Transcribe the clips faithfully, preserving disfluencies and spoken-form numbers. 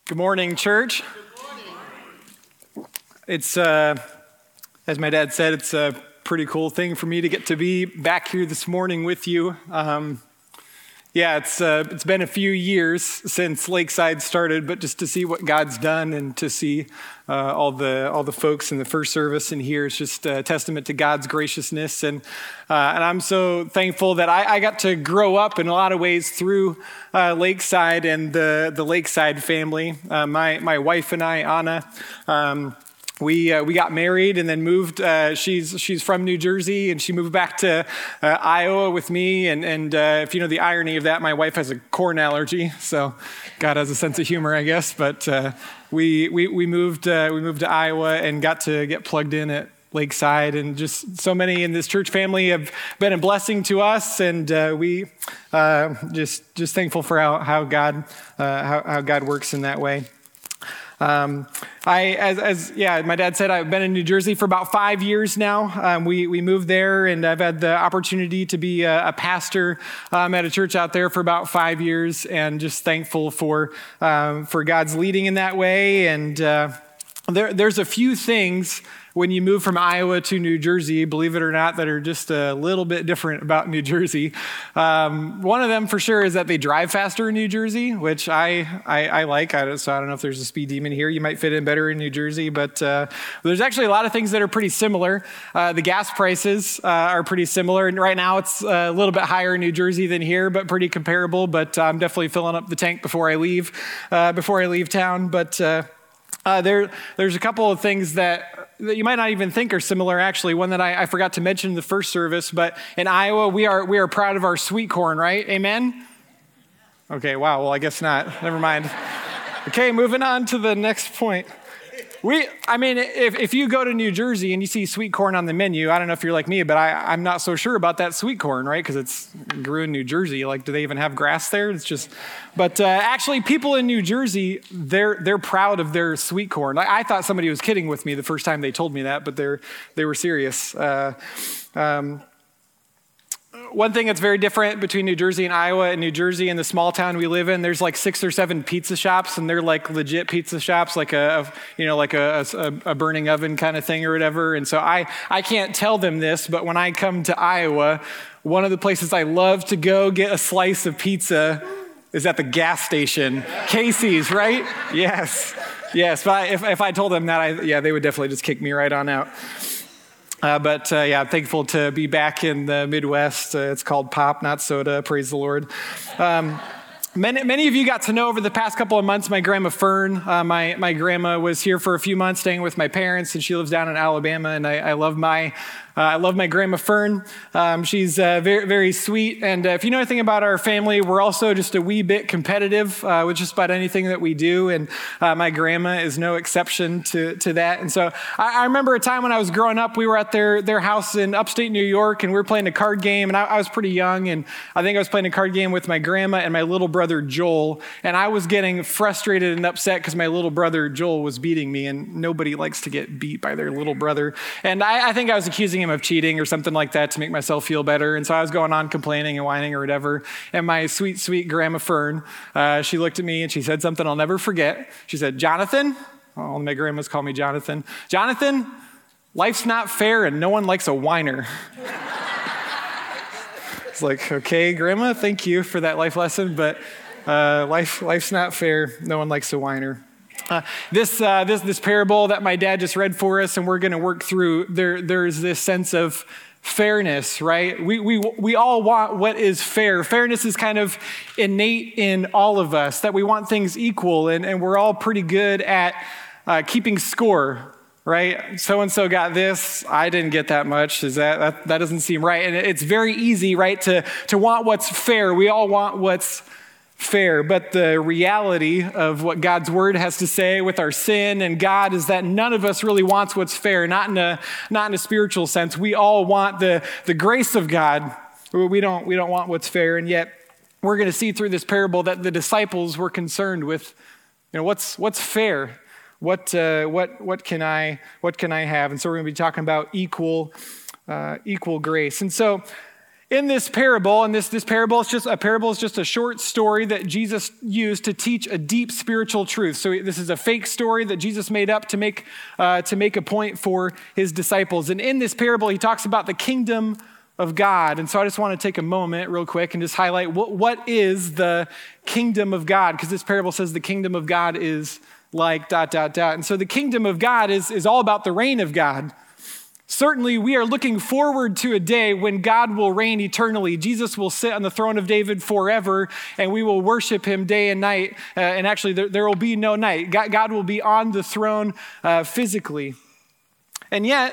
Good morning, church. It's, uh, as my dad said, it's a pretty cool thing for me to get to be back here this morning with you. Um, yeah, it's uh, it's been a few years since Lakeside started, but just to see what God's done and to see uh, all the all the folks in the first service in here is just a testament to God's graciousness, and uh, and I'm so thankful that I, I got to grow up in a lot of ways through uh, Lakeside and the the Lakeside family. Uh, my my wife and I, Anna. Um, We uh, we got married and then moved. Uh, she's she's from New Jersey and she moved back to uh, Iowa with me. And and uh, if you know the irony of that, my wife has a corn allergy, so God has a sense of humor, I guess. But uh, we we we moved uh, we moved to Iowa and got to get plugged in at Lakeside, and just so many in this church family have been a blessing to us, and uh, we uh, just just thankful for how how God uh, how, how God works in that way. Um, I, as, as, yeah, my dad said, I've been in New Jersey for about five years now. Um, we, we moved there and I've had the opportunity to be a, a pastor, um, at a church out there for about five years and just thankful for, um, for God's leading in that way. And, uh, there, there's a few things when you move from Iowa to New Jersey, believe it or not, that are just a little bit different about New Jersey. Um, one of them for sure is that they drive faster in New Jersey, which I I, I like. I don't, so I don't know if there's a speed demon here. You might fit in better in New Jersey, but uh, there's actually a lot of things that are pretty similar. Uh, the gas prices uh, are pretty similar, and right now it's a little bit higher in New Jersey than here, but pretty comparable. But I'm definitely filling up the tank before I leave uh, before I leave town. But uh, uh, there there's a couple of things that. that you might not even think are similar, actually. One that I, I forgot to mention in the first service, but in Iowa, we are we are proud of our sweet corn, right? Amen? Okay, wow, well, I guess not. Never mind. Okay, moving on to the next point. We, I mean, if, if you go to New Jersey and you see sweet corn on the menu, I don't know if you're like me, but I, I'm not so sure about that sweet corn, right? Because it's grew in New Jersey. Like, do they even have grass there? It's just, but uh, actually, people in New Jersey, they're they're proud of their sweet corn. Like, I thought somebody was kidding with me the first time they told me that, but they're they were serious. Uh, um, One thing that's very different between New Jersey and Iowa, in New Jersey, in the small town we live in, there's like six or seven pizza shops, and they're like legit pizza shops, like a, a you know, like a, a, a burning oven kind of thing or whatever. And so I, I can't tell them this, but when I come to Iowa, one of the places I love to go get a slice of pizza is at the gas station. Casey's, right? Yes, yes. But I, if, if I told them that, I, yeah, they would definitely just kick me right on out. Uh, but uh, yeah, I'm thankful to be back in the Midwest. Uh, it's called pop, not soda. Praise the Lord. Um, many, many of you got to know over the past couple of months my grandma Fern. Uh, my my grandma was here for a few months, staying with my parents, and she lives down in Alabama. And I, I love my uh, I love my grandma Fern. Um, she's uh, very very sweet. And uh, if you know anything about our family, we're also just a wee bit competitive uh, with just about anything that we do. And uh, my grandma is no exception to to that. And so I, I remember a time when I was growing up, we were at their their house in upstate New York, and we were playing a card game. And I, I was pretty young, and I think I was playing a card game with my grandma and my little brother Joel. And I was getting frustrated and upset because my little brother Joel was beating me, and nobody likes to get beat by their little brother. And I, I think I was accusing him of cheating or something like that to make myself feel better. And so I was going on complaining and whining or whatever. And my sweet, sweet grandma Fern, uh, she looked at me and she said something I'll never forget. She said, "Jonathan," all my grandmas call me Jonathan, "Jonathan, life's not fair and no one likes a whiner." It's like, okay, grandma, thank you for that life lesson, but uh, life life's not fair. No one likes a whiner. Uh, this, uh, this this parable that my dad just read for us, and we're going to work through, there there's this sense of fairness, right? We we we all want what is fair. Fairness is kind of innate in all of us, that we want things equal, and, and we're all pretty good at uh, keeping score, right? So-and-so got this, I didn't get that much. Is that, that that doesn't seem right? And it's very easy, right, to to want what's fair. We all want what's fair, but the reality of what God's word has to say with our sin and God is that none of us really wants what's fair, not in a not in a spiritual sense. We all want the the grace of God. We don't we don't want what's fair, and yet we're going to see through this parable that the disciples were concerned with, you know, what's what's fair, what uh, what what can I what can I have, and so we're going to be talking about equal uh, equal grace, and so. In this parable, and this, this parable is just a parable is just a short story that Jesus used to teach a deep spiritual truth. So this is a fake story that Jesus made up to make uh, to make a point for his disciples. And in this parable, he talks about the kingdom of God. And so I just want to take a moment real quick and just highlight what, what is the kingdom of God, because this parable says the kingdom of God is like dot, dot, dot. And so the kingdom of God is, is all about the reign of God. Certainly, we are looking forward to a day when God will reign eternally. Jesus will sit on the throne of David forever, and we will worship him day and night. Uh, and actually, there, there will be no night. God, God will be on the throne uh, physically. And yet,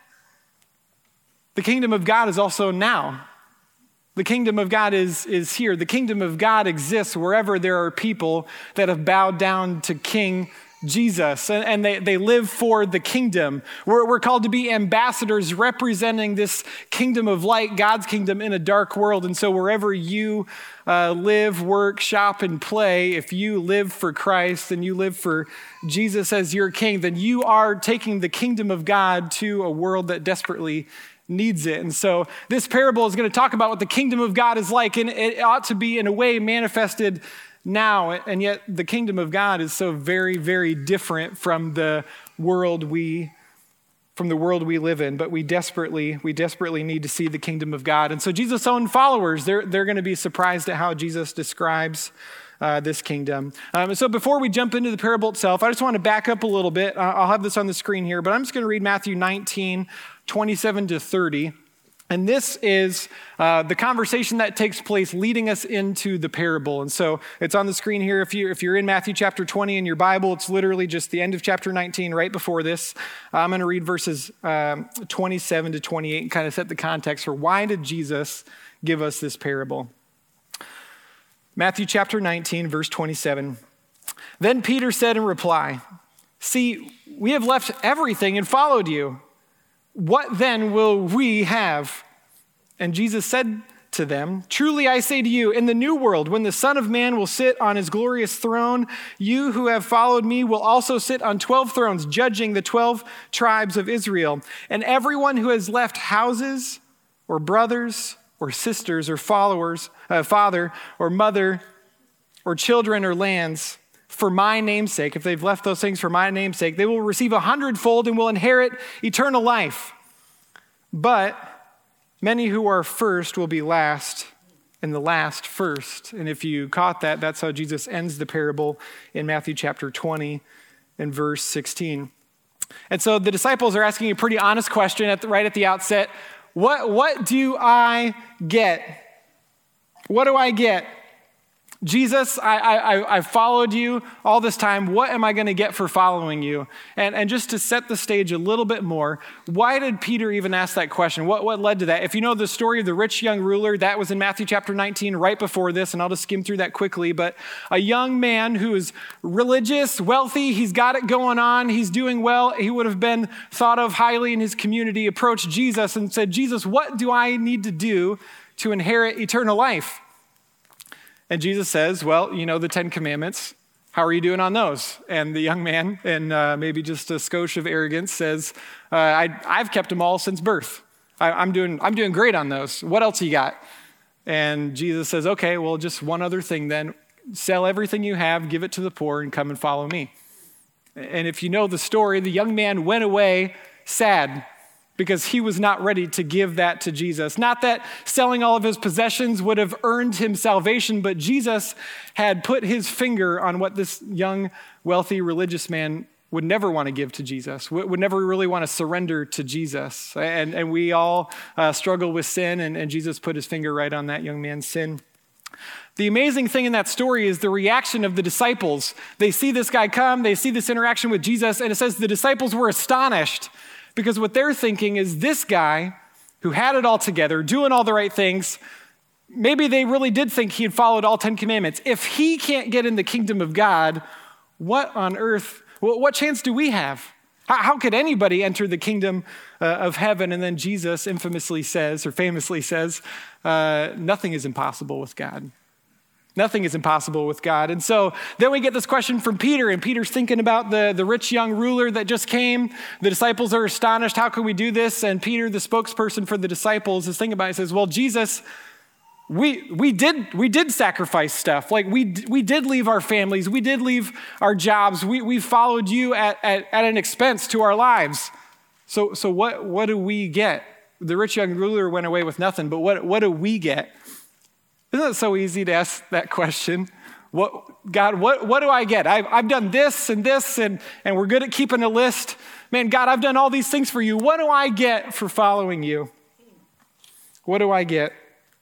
the kingdom of God is also now. The kingdom of God is, is here. The kingdom of God exists wherever there are people that have bowed down to King Jesus, and, and they, they live for the kingdom. We're, we're called to be ambassadors representing this kingdom of light, God's kingdom in a dark world. And so wherever you uh, live, work, shop, and play, if you live for Christ and you live for Jesus as your king, then you are taking the kingdom of God to a world that desperately needs it. And so this parable is going to talk about what the kingdom of God is like, and it ought to be in a way manifested now, and yet the kingdom of God is so very, very different from the world we from the world we live in. But we desperately, we desperately need to see the kingdom of God. And so Jesus' own followers, they're they're going to be surprised at how Jesus describes uh, this kingdom. Um, so before we jump into the parable itself, I just want to back up a little bit. I'll have this on the screen here, but I'm just going to read Matthew nineteen, twenty-seven to thirty. And this is uh, the conversation that takes place leading us into the parable. And so it's on the screen here. If, you, if you're in Matthew chapter twenty in your Bible, it's literally just the end of chapter nineteen right before this. I'm going to read verses um, twenty-seven to twenty-eight and kind of set the context for why did Jesus give us this parable. Matthew chapter nineteen, verse twenty-seven. Then Peter said in reply, "See, we have left everything and followed you. What then will we have?" And Jesus said to them, "Truly I say to you, in the new world, when the Son of Man will sit on his glorious throne, you who have followed me will also sit on twelve thrones, judging the twelve tribes of Israel. And everyone who has left houses or brothers or sisters or followers, uh, father or mother or children or lands, for my name's sake," if they've left those things for my name's sake, "they will receive a hundredfold and will inherit eternal life. But many who are first will be last, and the last first." And if you caught that, that's how Jesus ends the parable in Matthew chapter twenty and verse sixteen. And so the disciples are asking a pretty honest question at the, right at the outset. What, what do I get? What do I get? Jesus, I, I, I followed you all this time. What am I going to get for following you? And, and just to set the stage a little bit more, why did Peter even ask that question? What, what led to that? If you know the story of the rich young ruler, that was in Matthew chapter nineteen, right before this, and I'll just skim through that quickly. But a young man who is religious, wealthy, he's got it going on, he's doing well, he would have been thought of highly in his community, approached Jesus and said, "Jesus, what do I need to do to inherit eternal life?" And Jesus says, "Well, you know the Ten Commandments. How are you doing on those?" And the young man, in uh, maybe just a skosh of arrogance, says, uh, I, I've kept them all since birth. I, I'm doing, I'm doing great on those. What else you got? And Jesus says, "Okay, well, just one other thing then. Sell everything you have, give it to the poor, and come and follow me." And if you know the story, the young man went away sad, because he was not ready to give that to Jesus. Not that selling all of his possessions would have earned him salvation, but Jesus had put his finger on what this young, wealthy, religious man would never want to give to Jesus, would never really want to surrender to Jesus. And, and we all uh, struggle with sin, and, and Jesus put his finger right on that young man's sin. The amazing thing in that story is the reaction of the disciples. They see this guy come, they see this interaction with Jesus, and it says the disciples were astonished. Because what they're thinking is this guy who had it all together, doing all the right things, maybe they really did think he had followed all Ten Commandments. If he can't get in the kingdom of God, what on earth, what chance do we have? How could anybody enter the kingdom uh, of heaven? And then Jesus infamously says, or famously says, uh, nothing is impossible with God. Nothing is impossible with God. And so then we get this question from Peter, and Peter's thinking about the, the rich young ruler that just came. The disciples are astonished. How can we do this? And Peter, the spokesperson for the disciples, is thinking about it. He says, well, Jesus, we we did we did sacrifice stuff. Like we we did leave our families. We did leave our jobs. We we followed you at, at, at an expense to our lives. So so what what do we get? The rich young ruler went away with nothing, but what what do we get? Isn't it so easy to ask that question? What, God, what, what do I get? I've, I've done this and this, and, and we're good at keeping a list. Man, God, I've done all these things for you. What do I get for following you? What do I get?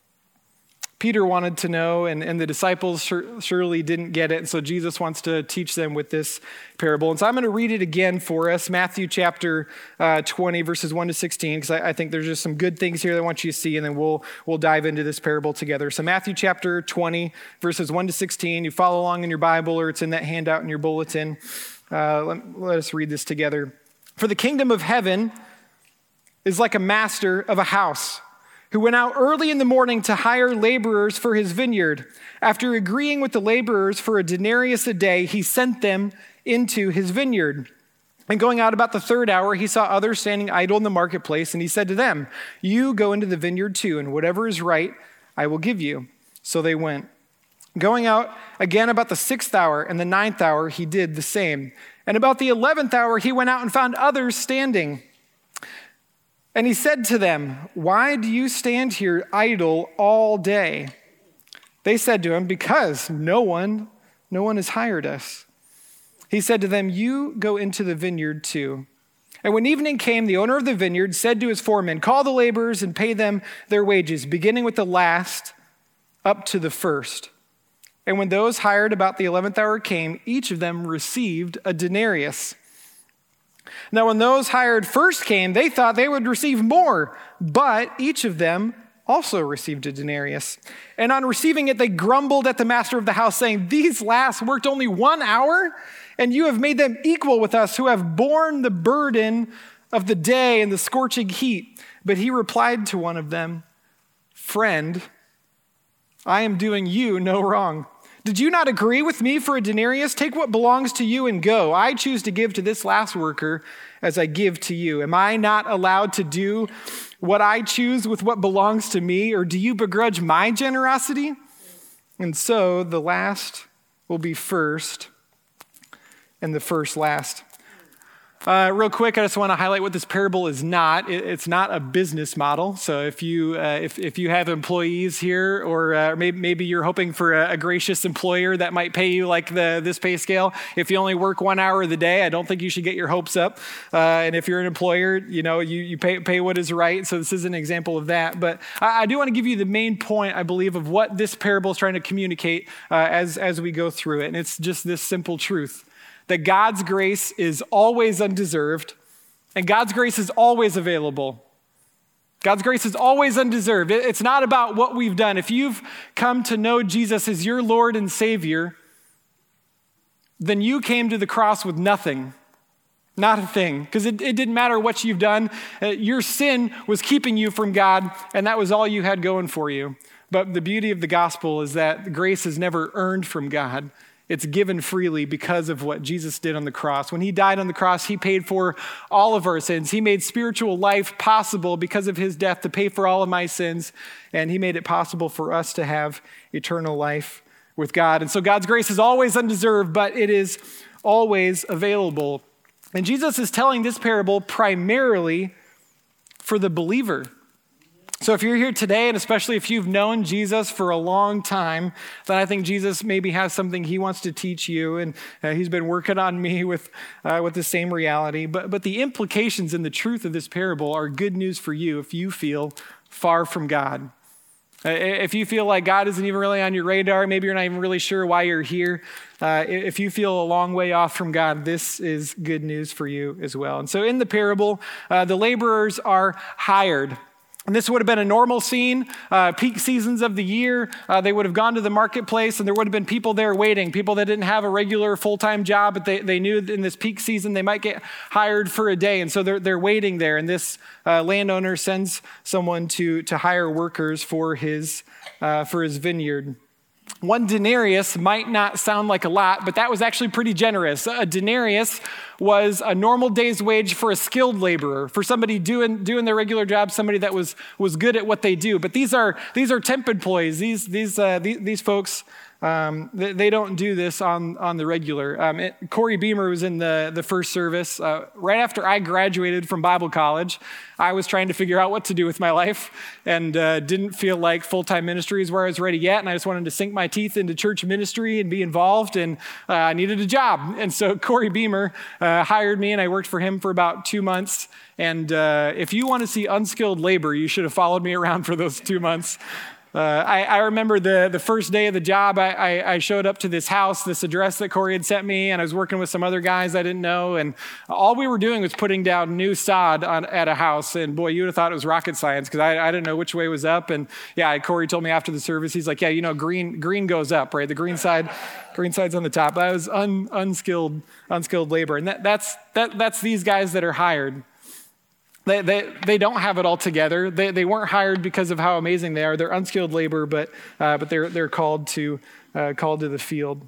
Peter wanted to know, and, and the disciples sure, surely didn't get it. And so Jesus wants to teach them with this parable. And so I'm going to read it again for us, Matthew chapter uh, twenty, verses one to sixteen, because I, I think there's just some good things here that I want you to see, and then we'll we'll dive into this parable together. So Matthew chapter twenty, verses one to sixteen. You follow along in your Bible, or it's in that handout in your bulletin. Uh, let, let us read this together. For the kingdom of heaven is like a master of a house, who went out early in the morning to hire laborers for his vineyard. After agreeing with the laborers for a denarius a day, he sent them into his vineyard. And going out about the third hour, he saw others standing idle in the marketplace, and he said to them, you go into the vineyard too, and whatever is right, I will give you. So they went. Going out again about the sixth hour and the ninth hour, he did the same. And about the eleventh hour, he went out and found others standing. And he said to them, why do you stand here idle all day? They said to him, because no one, no one has hired us. He said to them, you go into the vineyard too. And when evening came, the owner of the vineyard said to his foreman, call the laborers and pay them their wages, beginning with the last up to the first. And when those hired about the eleventh hour came, each of them received a denarius. Now, when those hired first came, they thought they would receive more, but each of them also received a denarius. And on receiving it, they grumbled at the master of the house, saying, these last worked only one hour, and you have made them equal with us who have borne the burden of the day and the scorching heat. But he replied to one of them, friend, I am doing you no wrong. Did you not agree with me for a denarius? Take what belongs to you and go. I choose to give to this last worker as I give to you. Am I not allowed to do what I choose with what belongs to me? Or do you begrudge my generosity? And so the last will be first, and the first last. Uh, real quick, I just want to highlight what this parable is not. It, it's not a business model. So if you uh, if if you have employees here, or uh, maybe maybe you're hoping for a, a gracious employer that might pay you like the this pay scale. If you only work one hour of the day, I don't think you should get your hopes up. Uh, and if you're an employer, you know you you pay pay what is right. So this is an example of that. But I, I do want to give you the main point, I believe, of what this parable is trying to communicate uh, as as we go through it. And it's just this simple truth: that God's grace is always undeserved, and God's grace is always available. God's grace is always undeserved. It's not about what we've done. If you've come to know Jesus as your Lord and Savior, then you came to the cross with nothing, not a thing, because it, it didn't matter what you've done. Uh, your sin was keeping you from God, and that was all you had going for you. But the beauty of the gospel is that grace is never earned from God. It's given freely because of what Jesus did on the cross. When he died on the cross, he paid for all of our sins. He made spiritual life possible because of his death to pay for all of my sins. And he made it possible for us to have eternal life with God. And so God's grace is always undeserved, but it is always available. And Jesus is telling this parable primarily for the believer. So if you're here today, and especially if you've known Jesus for a long time, then I think Jesus maybe has something he wants to teach you, and uh, he's been working on me with uh, with the same reality. But but the implications and the truth of this parable are good news for you if you feel far from God. Uh, if you feel like God isn't even really on your radar, maybe you're not even really sure why you're here. Uh, if you feel a long way off from God, this is good news for you as well. And so in the parable, uh, the laborers are hired. And this would have been a normal scene, uh, peak seasons of the year. Uh, they would have gone to the marketplace, and there would have been people there waiting, people that didn't have a regular full-time job, but they, they knew that in this peak season they might get hired for a day. And so they're, they're waiting there. And this uh, landowner sends someone to, to hire workers for his, uh, for his vineyard. One denarius might not sound like a lot, but that was actually pretty generous. A denarius was a normal day's wage for a skilled laborer, for somebody doing doing their regular job, somebody that was was good at what they do. But these are these are temp employees. These these uh, these, these folks. Um, they, they don't do this on, on the regular. Um, it, Corey Beamer was in the, the first service. Uh, right after I graduated from Bible college, I was trying to figure out what to do with my life and uh, didn't feel like full-time ministry is where I was ready yet. And I just wanted to sink my teeth into church ministry and be involved. And uh, I needed a job. And so Corey Beamer uh, hired me, and I worked for him for about two months. And uh, if you want to see unskilled labor, you should have followed me around for those two months. Uh, I, I remember the, the first day of the job, I, I, I showed up to this house, this address that Corey had sent me, and I was working with some other guys I didn't know, and all we were doing was putting down new sod on, at a house, and boy, you would have thought it was rocket science, because I, I didn't know which way was up, and yeah, Corey told me after the service, he's like, yeah, you know, green green goes up, right? The green side, green side's on the top. That was un, unskilled unskilled labor, and that, that's that, that's these guys that are hired. They, they they don't have it all together. They they weren't hired because of how amazing they are. They're unskilled labor, but uh, but they're they're called to uh, called to the field.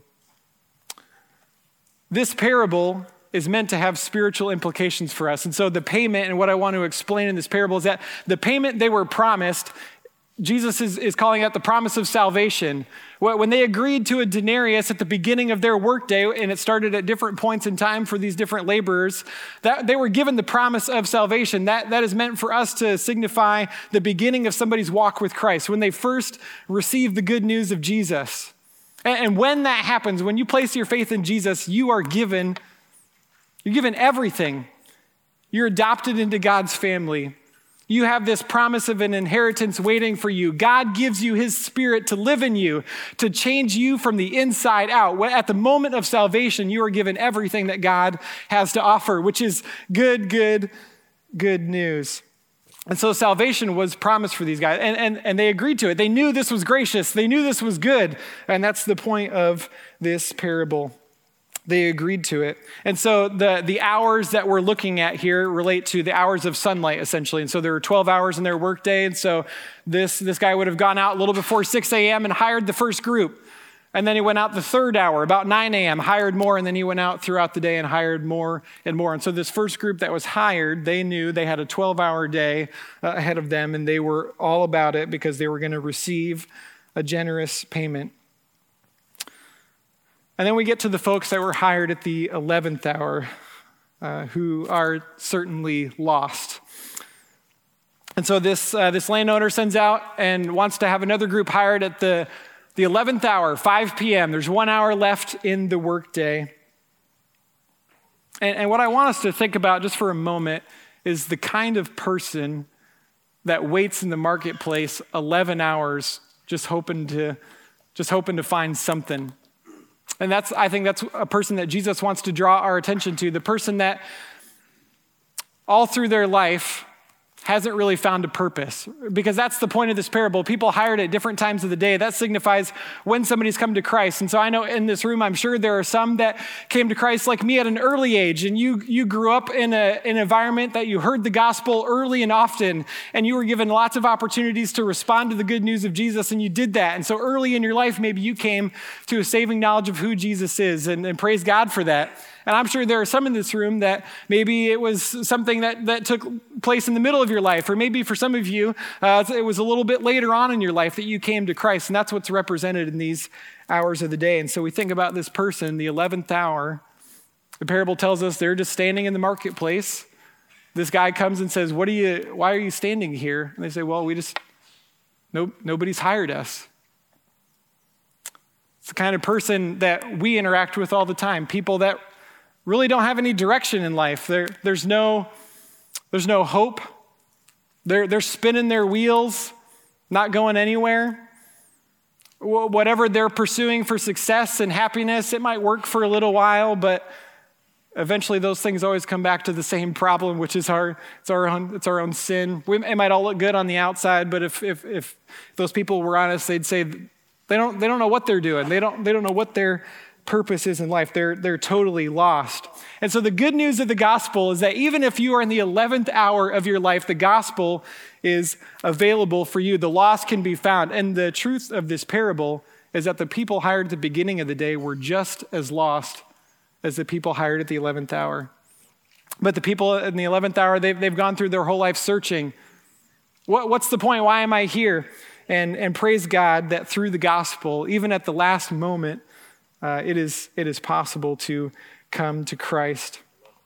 This parable is meant to have spiritual implications for us, and so the payment and what I want to explain in this parable is that the payment they were promised. Jesus is, is calling out the promise of salvation. When they agreed to a denarius at the beginning of their workday, and it started at different points in time for these different laborers, that they were given the promise of salvation. That, that is meant for us to signify the beginning of somebody's walk with Christ, when they first receive the good news of Jesus. And, and when that happens, when you place your faith in Jesus, you are given, you're given everything. You're adopted into God's family. You have this promise of an inheritance waiting for you. God gives you his spirit to live in you, to change you from the inside out. At the moment of salvation, you are given everything that God has to offer, which is good, good, good news. And so salvation was promised for these guys, and, and, and they agreed to it. They knew this was gracious. They knew this was good. And that's the point of this parable. They agreed to it. And so the, the hours that we're looking at here relate to the hours of sunlight, essentially. And so there were twelve hours in their workday. And so this, this guy would have gone out a little before six a.m. and hired the first group. And then he went out the third hour, about nine a.m., hired more. And then he went out throughout the day and hired more and more. And so this first group that was hired, they knew they had a twelve-hour day uh, ahead of them. And they were all about it because they were going to receive a generous payment. And then we get to the folks that were hired at the eleventh hour, uh, who are certainly lost. And so this uh, this landowner sends out and wants to have another group hired at the, the eleventh hour, five p.m. There's one hour left in the workday. And, and what I want us to think about just for a moment is the kind of person that waits in the marketplace eleven hours just hoping to just hoping to find something. And that's, I think that's a person that Jesus wants to draw our attention to, the person that all through their life hasn't really found a purpose, because that's the point of this parable. People hired at different times of the day. That signifies when somebody's come to Christ. And so I know in this room, I'm sure there are some that came to Christ like me at an early age, and you you grew up in a, an environment that you heard the gospel early and often, and you were given lots of opportunities to respond to the good news of Jesus, and you did that. And so early in your life, maybe you came to a saving knowledge of who Jesus is, and, and praise God for that. And I'm sure there are some in this room that maybe it was something that, that took place in the middle of your life, or maybe for some of you, uh, it was a little bit later on in your life that you came to Christ, and that's what's represented in these hours of the day. And so we think about this person, the eleventh hour. The parable tells us they're just standing in the marketplace. This guy comes and says, "What are you? Why are you standing here?" And they say, "Well, we just, nope, nobody's hired us." It's the kind of person that we interact with all the time, people that really don't have any direction in life. There, there's no, there's no hope. They're, they're spinning their wheels, not going anywhere. Whatever they're pursuing for success and happiness, it might work for a little while, but eventually those things always come back to the same problem, which is our, it's our own, it's our own sin. We, it might all look good on the outside, but if, if, if those people were honest, they'd say they don't, they don't know what they're doing. They don't, they don't know what they're purpose is in life. They're, they're totally lost. And so the good news of the gospel is that even if you are in the eleventh hour of your life, the gospel is available for you. The lost can be found. And the truth of this parable is that the people hired at the beginning of the day were just as lost as the people hired at the eleventh hour. But the people in the eleventh hour, they've, they've gone through their whole life searching. What, what's the point? Why am I here? And, and praise God that through the gospel, even at the last moment, uh, it is, it is possible to come to Christ.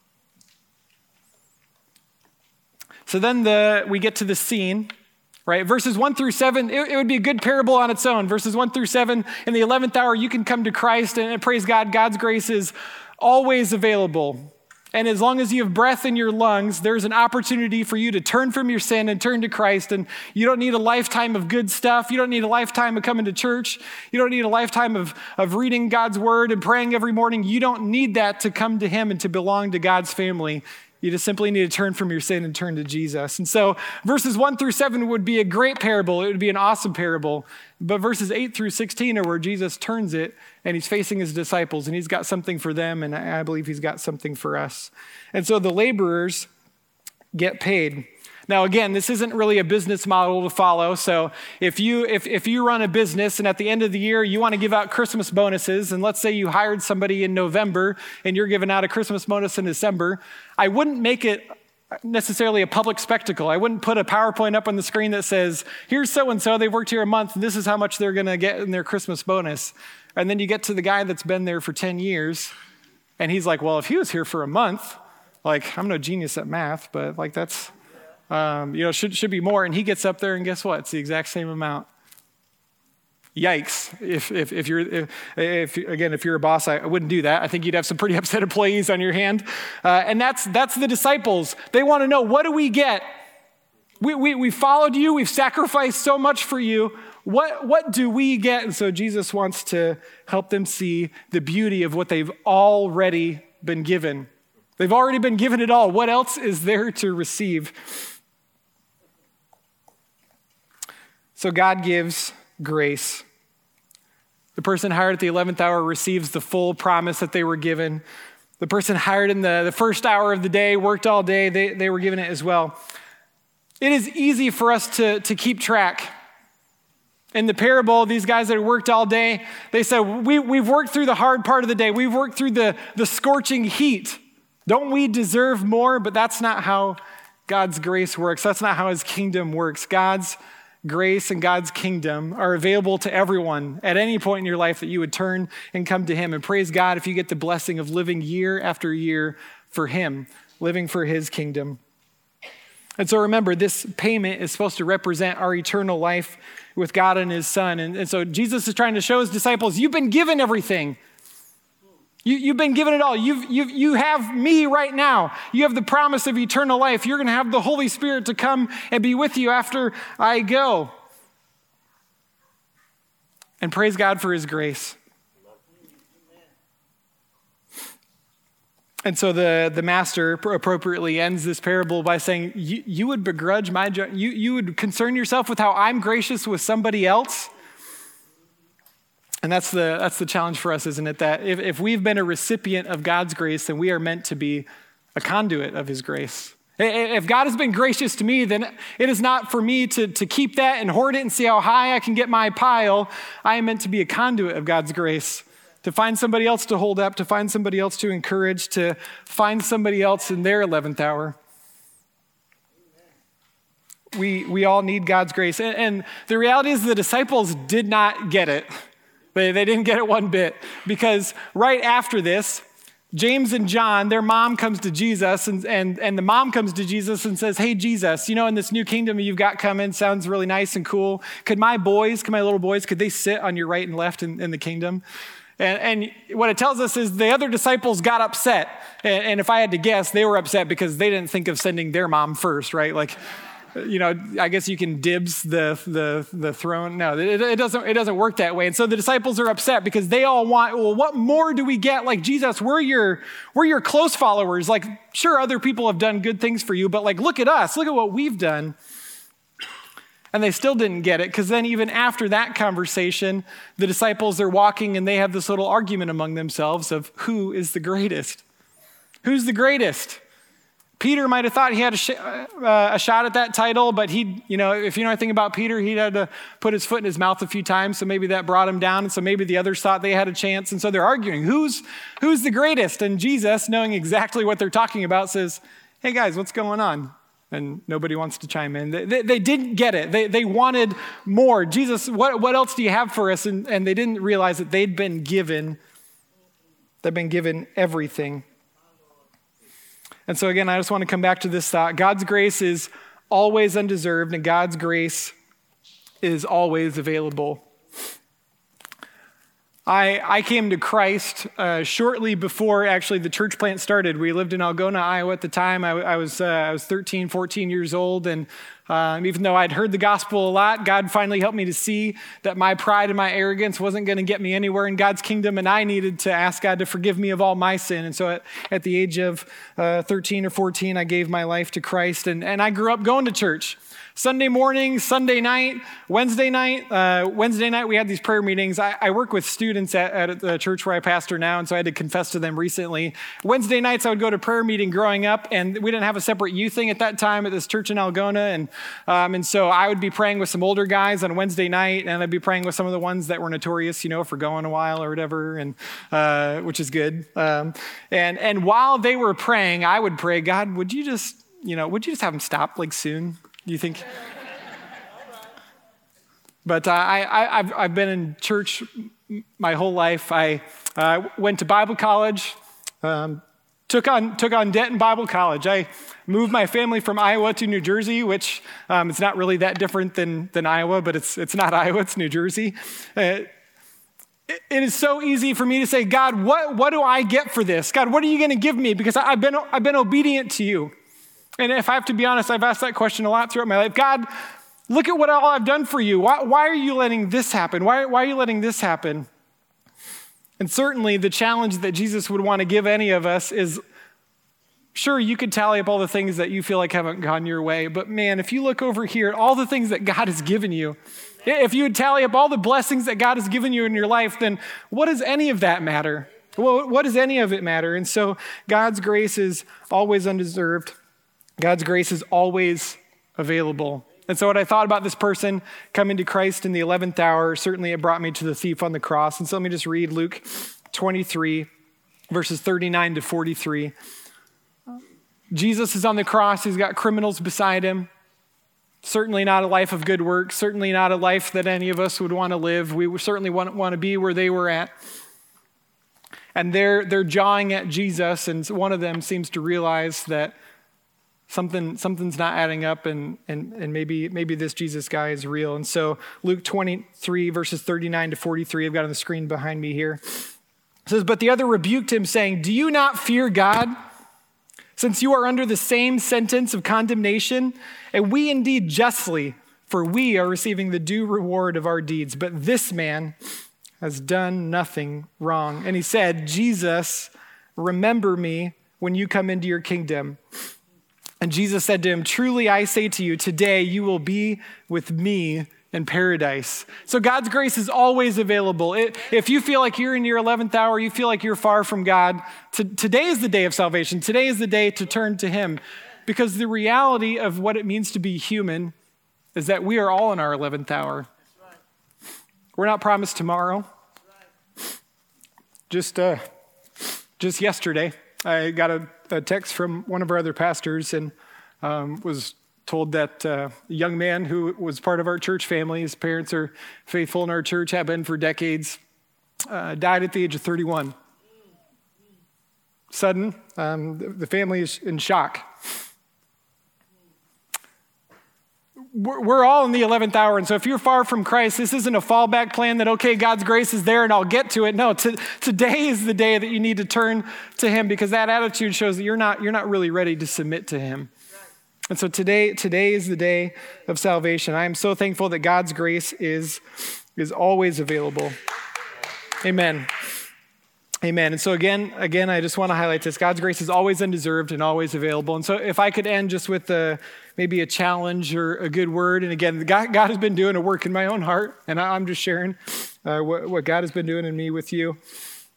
So then the, we get to the scene, right? Verses one through seven, it, it would be a good parable on its own. Verses one through seven, in the eleventh hour, you can come to Christ, and, and praise God, God's grace is always available. And as long as you have breath in your lungs, there's an opportunity for you to turn from your sin and turn to Christ. And you don't need a lifetime of good stuff. You don't need a lifetime of coming to church. You don't need a lifetime of, of reading God's word and praying every morning. You don't need that to come to him and to belong to God's family. You just simply need to turn from your sin and turn to Jesus. And so verses one through seven would be a great parable. It would be an awesome parable. But verses eight through sixteen are where Jesus turns it and he's facing his disciples and he's got something for them. And I believe he's got something for us. And so the laborers get paid. Now, again, this isn't really a business model to follow. So if you if, if you run a business and at the end of the year, you want to give out Christmas bonuses, and let's say you hired somebody in November and you're giving out a Christmas bonus in December, I wouldn't make it necessarily a public spectacle. I wouldn't put a PowerPoint up on the screen that says, here's so-and-so, they've worked here a month, and this is how much they're going to get in their Christmas bonus. And then you get to the guy that's been there for ten years, and he's like, well, if he was here for a month, like, I'm no genius at math, but like that's... Um, you know, should should be more. And he gets up there and guess what? It's the exact same amount. Yikes. If if if you're, if, if again, if you're a boss, I, I wouldn't do that. I think you'd have some pretty upset employees on your hand. Uh, and that's that's the disciples. They want to know, what do we get? We, we, we followed you. We've sacrificed so much for you. What, what do we get? And so Jesus wants to help them see the beauty of what they've already been given. They've already been given it all. What else is there to receive? So God gives grace. The person hired at the eleventh hour receives the full promise that they were given. The person hired in the, the first hour of the day, worked all day, they, they were given it as well. It is easy for us to, to keep track. In the parable, these guys that worked all day, they said, we, we've worked through the hard part of the day. We've worked through the, the scorching heat. Don't we deserve more? But that's not how God's grace works. That's not how his kingdom works. God's grace and God's kingdom are available to everyone at any point in your life that you would turn and come to him. And praise God if you get the blessing of living year after year for him, living for his kingdom. And so remember, this payment is supposed to represent our eternal life with God and his son. And, and so Jesus is trying to show his disciples, you've been given everything. You, you've been given it all. You've, you've, you have me right now. You have the promise of eternal life. You're going to have the Holy Spirit to come and be with you after I go. And praise God for his grace. And so the, the master appropriately ends this parable by saying, you, you would begrudge my, you, you would concern yourself with how I'm gracious with somebody else. And that's the that's the challenge for us, isn't it? That if, if we've been a recipient of God's grace, then we are meant to be a conduit of his grace. If God has been gracious to me, then it is not for me to, to keep that and hoard it and see how high I can get my pile. I am meant to be a conduit of God's grace, to find somebody else to hold up, to find somebody else to encourage, to find somebody else in their eleventh hour. We, we all need God's grace. And, and the reality is the disciples did not get it. They, they didn't get it one bit, because right after this, James and John, their mom comes to Jesus, and, and, and the mom comes to Jesus and says, hey, Jesus, you know, in this new kingdom you've got coming, sounds really nice and cool. Could my boys, could my little boys, could they sit on your right and left in, in the kingdom? And, and what it tells us is the other disciples got upset. And, and if I had to guess, they were upset because they didn't think of sending their mom first, right? Like, you know, I guess you can dibs the the the throne. No, it, it doesn't it doesn't work that way. And so the disciples are upset because they all want, well, what more do we get? Like, Jesus, we're your we're your close followers. Like, sure, other people have done good things for you, but like, look at us. Look at what we've done. And they still didn't get it, because then even after that conversation, the disciples are walking and they have this little argument among themselves of who is the greatest? Who's the greatest? Peter might have thought he had a, sh- uh, a shot at that title, but he, you know, if you know anything about Peter, he had to put his foot in his mouth a few times, so maybe that brought him down, and so maybe the others thought they had a chance, and so they're arguing, who's who's the greatest? And Jesus, knowing exactly what they're talking about, says, hey guys, what's going on? And nobody wants to chime in. They, they, they didn't get it. They, they wanted more. Jesus, what, what else do you have for us? And, and they didn't realize that they'd been given, they'd been given everything. And so again, I just want to come back to this thought. God's grace is always undeserved, and God's grace is always available. I, I came to Christ uh, shortly before actually the church plant started. We lived in Algona, Iowa at the time. I, I was uh, I was thirteen, fourteen years old, and um, even though I'd heard the gospel a lot, God finally helped me to see that my pride and my arrogance wasn't going to get me anywhere in God's kingdom, and I needed to ask God to forgive me of all my sin. And so at, at the age of uh, thirteen or fourteen, I gave my life to Christ, and, and I grew up going to church. Sunday morning, Sunday night, Wednesday night. Uh, Wednesday night, we had these prayer meetings. I, I work with students at, at the church where I pastor now, and so I had to confess to them recently. Wednesday nights, I would go to prayer meeting growing up, and we didn't have a separate youth thing at that time at this church in Algona, and um, and so I would be praying with some older guys on Wednesday night, and I'd be praying with some of the ones that were notorious, you know, for going a while or whatever, and uh, which is good. Um, and and while they were praying, I would pray, God, would you just, you know, would you just have them stop like soon? Do you think? But uh, I, I, I've, I've been in church my whole life. I uh, went to Bible college, um, took on took on debt in Bible college. I moved my family from Iowa to New Jersey, which um, it's not really that different than than Iowa, but it's it's not Iowa, it's New Jersey. Uh, it, it is so easy for me to say, God, what what do I get for this? God, what are you going to give me? Because I, I've been I've been obedient to you. And if I have to be honest, I've asked that question a lot throughout my life. God, look at what all I've done for you. Why, why are you letting this happen? Why, why are you letting this happen? And certainly the challenge that Jesus would want to give any of us is, sure, you could tally up all the things that you feel like haven't gone your way, but man, if you look over here at all the things that God has given you, if you would tally up all the blessings that God has given you in your life, then what does any of that matter? Well, what does any of it matter? And so God's grace is always undeserved. God's grace is always available. And so what I thought about this person coming to Christ in the eleventh hour, certainly it brought me to the thief on the cross. And so let me just read Luke twenty-three, verses thirty-nine to forty-three. Jesus is on the cross. He's got criminals beside him. Certainly not a life of good works. Certainly not a life that any of us would want to live. We would certainly want, want to be where they were at. And they're, they're jawing at Jesus, and one of them seems to realize that Something, something's not adding up, and, and, and maybe, maybe this Jesus guy is real. And so Luke twenty-three, verses thirty-nine to forty-three, I've got on the screen behind me here. It says, but the other rebuked him, saying, do you not fear God, since you are under the same sentence of condemnation? And we indeed justly, for we are receiving the due reward of our deeds. But this man has done nothing wrong. And he said, Jesus, remember me when you come into your kingdom. And Jesus said to him, truly I say to you, today you will be with me in paradise. So God's grace is always available. It, if you feel like you're in your eleventh hour, you feel like you're far from God, to, today is the day of salvation. Today is the day to turn to him. Because the reality of what it means to be human is that we are all in our eleventh hour. We're not promised tomorrow. Just, uh, just yesterday, I got a a text from one of our other pastors, and um, was told that uh, a young man who was part of our church family, his parents are faithful in our church, have been for decades, uh, died at the age of thirty-one. Sudden, um, the, the family is in shock. We're, we're all in the eleventh hour, and so if you're far from Christ, this isn't a fallback plan that, okay, God's grace is there and I'll get to it. No, t- today is the day that you need to turn to him, because that attitude shows that you're not, you're not really ready to submit to him. And so today, today is the day of salvation. I am so thankful that God's grace is, is always available. Amen. Amen. And so again, again, I just want to highlight this. God's grace is always undeserved and always available. And so if I could end just with a, maybe a challenge or a good word. And again, God, God has been doing a work in my own heart, and I'm just sharing uh, what, what God has been doing in me with you.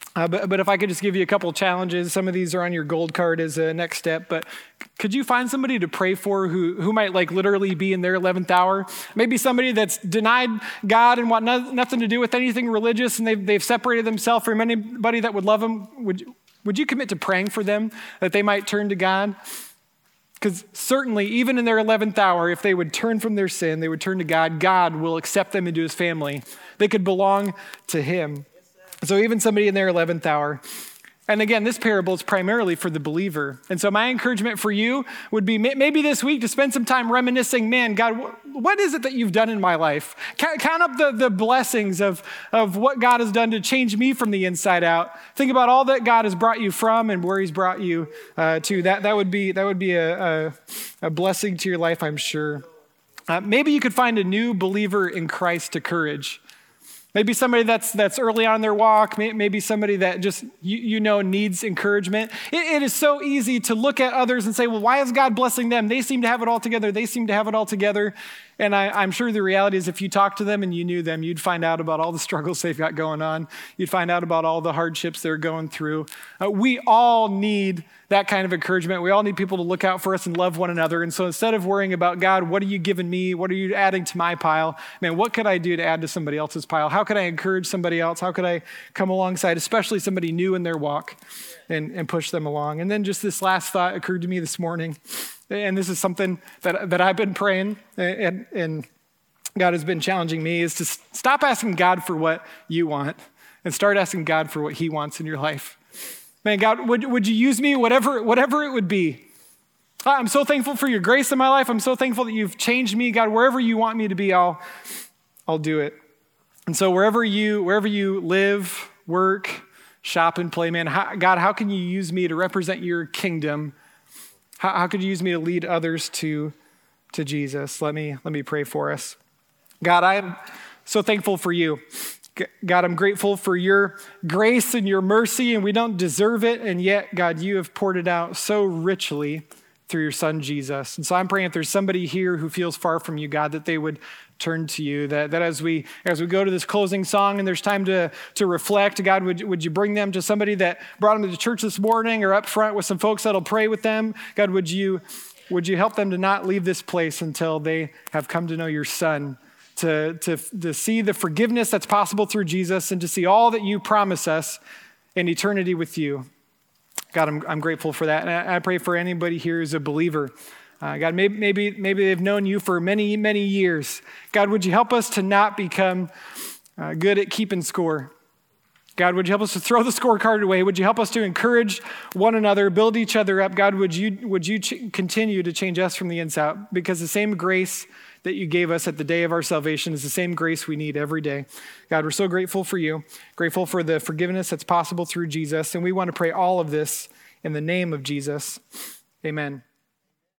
Uh, but, but if I could just give you a couple challenges, some of these are on your gold card as a next step, but could you find somebody to pray for who, who might like literally be in their eleventh hour? Maybe somebody that's denied God and want no, nothing to do with anything religious, and they've, they've separated themselves from anybody that would love them. Would, would you commit to praying for them that they might turn to God? Because certainly, even in their eleventh hour, if they would turn from their sin, they would turn to God, God will accept them into his family. They could belong to him. So even somebody in their eleventh hour. And again, this parable is primarily for the believer. And so my encouragement for you would be maybe this week to spend some time reminiscing, man, God, what is it that you've done in my life? Count up the, the blessings of, of what God has done to change me from the inside out. Think about all that God has brought you from and where he's brought you uh, to. That, that would be, that would be a, a, a blessing to your life, I'm sure. Uh, maybe you could find a new believer in Christ to courage. Maybe somebody that's that's early on in their walk, maybe somebody that just, you, you know, needs encouragement. It, it is so easy to look at others and say, well, why is God blessing them? They seem to have it all together. They seem to have it all together. And I, I'm sure the reality is if you talk to them and you knew them, you'd find out about all the struggles they've got going on. You'd find out about all the hardships they're going through. Uh, we all need that kind of encouragement. We all need people to look out for us and love one another. And so instead of worrying about, God, what are you giving me? What are you adding to my pile? Man, what could I do to add to somebody else's pile? How could I encourage somebody else? How could I come alongside, especially somebody new in their walk, and, and push them along? And then just this last thought occurred to me this morning. And this is something that, that I've been praying and, and God has been challenging me, is to stop asking God for what you want and start asking God for what he wants in your life. Man, God, would, would you use me, whatever, whatever it would be? I'm so thankful for your grace in my life. I'm so thankful that you've changed me. God, wherever you want me to be, I'll, I'll do it. And so wherever you, wherever you live, work, shop, and play, man, how, God, how can you use me to represent your kingdom? How, how could you use me to lead others to, to Jesus? Let me, let me pray for us. God, I'm so thankful for you. God, I'm grateful for your grace and your mercy, and we don't deserve it, and yet, God, you have poured it out so richly through your son, Jesus. And so I'm praying if there's somebody here who feels far from you, God, that they would turn to you, that, that as we as we go to this closing song and there's time to, to reflect, God, would, would you bring them to somebody that brought them to church this morning, or up front with some folks that'll pray with them? God, would you, would you help them to not leave this place until they have come to know your son, To, to, to see the forgiveness that's possible through Jesus, and to see all that you promise us in eternity with you. God, I'm, I'm grateful for that. And I, I pray for anybody here who's a believer. Uh, God, maybe, maybe, maybe they've known you for many, many years. God, would you help us to not become uh, good at keeping score? God, would you help us to throw the scorecard away? Would you help us to encourage one another, build each other up? God, would you, would you ch- continue to change us from the inside? Because the same grace that you gave us at the day of our salvation is the same grace we need every day. God, we're so grateful for you, grateful for the forgiveness that's possible through Jesus. And we want to pray all of this in the name of Jesus. Amen.